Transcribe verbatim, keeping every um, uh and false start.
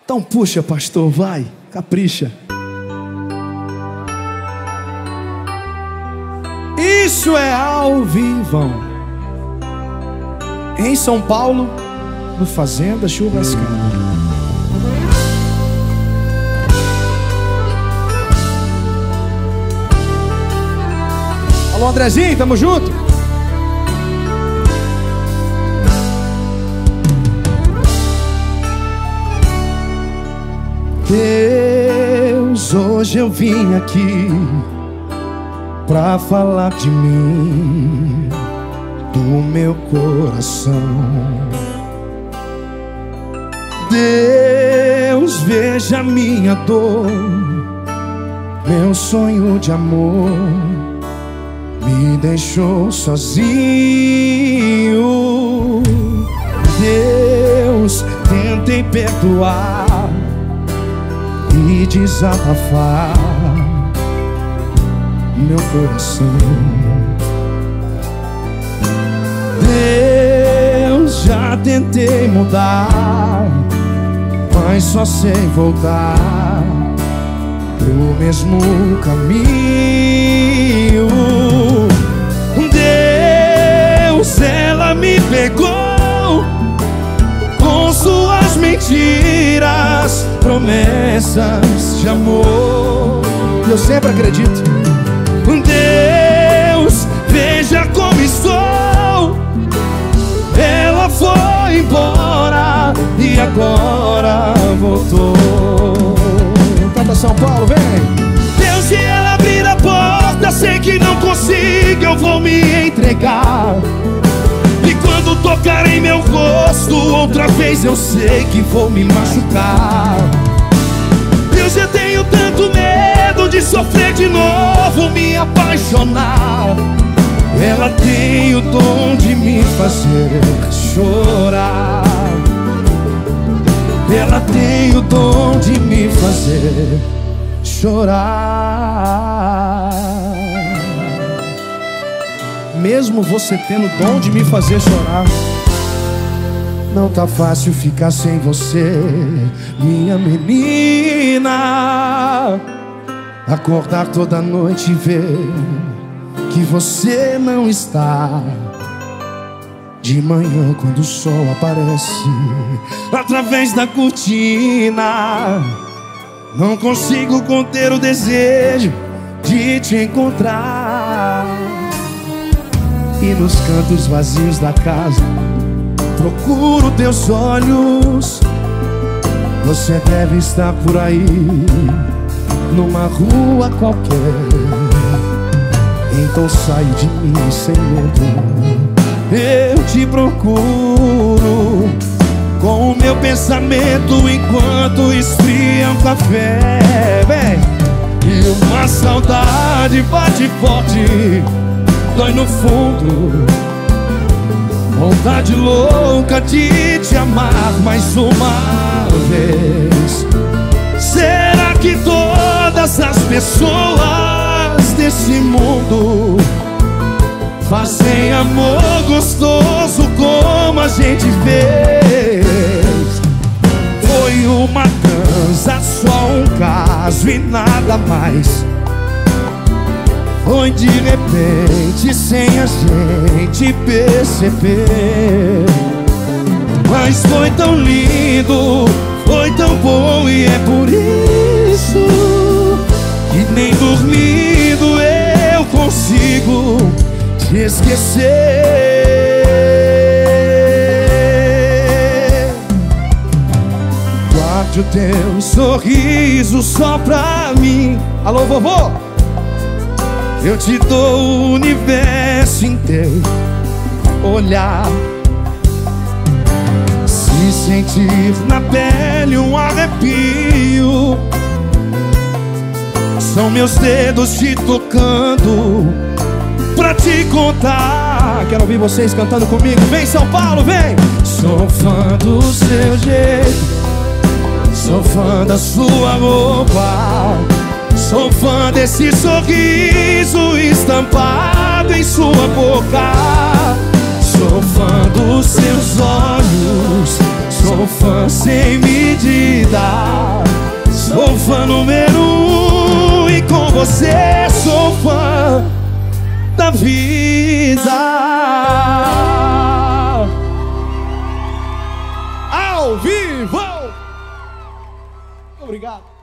Então puxa, pastor, vai, capricha. Isso é ao vivão. Em São Paulo, no Fazenda Churrascada. Alô, Andrezinho, tamo junto? Deus, hoje eu vim aqui pra falar de mim, do meu coração. Deus, veja minha dor, meu sonho de amor me deixou sozinho. Deus, tentei perdoar e desabafar meu coração. Deus, já tentei mudar, mas só sei voltar pro mesmo caminho. Deus, ela me pegou com suas mentiras, promessas de amor. Eu sempre acredito. Deus, veja como estou. Ela foi embora e agora voltou. Canta São Paulo, vem. Deus, se ela abrir a porta, sei que não consigo, eu vou me entregar. E quando tocar em meu rosto outra vez, eu sei que vou me machucar. Deus, eu tenho tanto medo de sofrer de novo, me apaixonar. Ela tem o dom de me fazer chorar. Ela tem o dom de me fazer chorar. Mesmo você tendo o dom de me fazer chorar, não tá fácil ficar sem você, minha menina. Acordar toda noite e ver que você não está. De manhã, quando o sol aparece através da cortina, não consigo conter o desejo de te encontrar. E nos cantos vazios da casa procuro teus olhos. Você deve estar por aí, numa rua qualquer. Então saio de mim sem medo, eu te procuro com o meu pensamento enquanto esfria um café. Vem. E uma saudade bate forte, dói no fundo, vontade louca de te amar mais uma vez. Será que todas as pessoas desse mundo fazem amor gostoso como a gente fez? Foi uma transa, só um caso e nada mais. Foi de repente, sem a gente perceber. Mas foi tão lindo, foi tão bom, e é por isso que nem dormindo eu consigo te esquecer. Guarde o teu sorriso só pra mim. Alô, vovô? Eu te dou o universo inteiro. Olhar, se sentir na pele um arrepio. São meus dedos te tocando pra te contar. Quero ouvir vocês cantando comigo. Vem, São Paulo, vem! Sou fã do seu jeito, sou fã da sua roupa, sou fã desse sorriso estampado em sua boca. Sou fã dos seus olhos, sou fã sem medida. você, sou fã da vida. Ao vivo! Obrigado.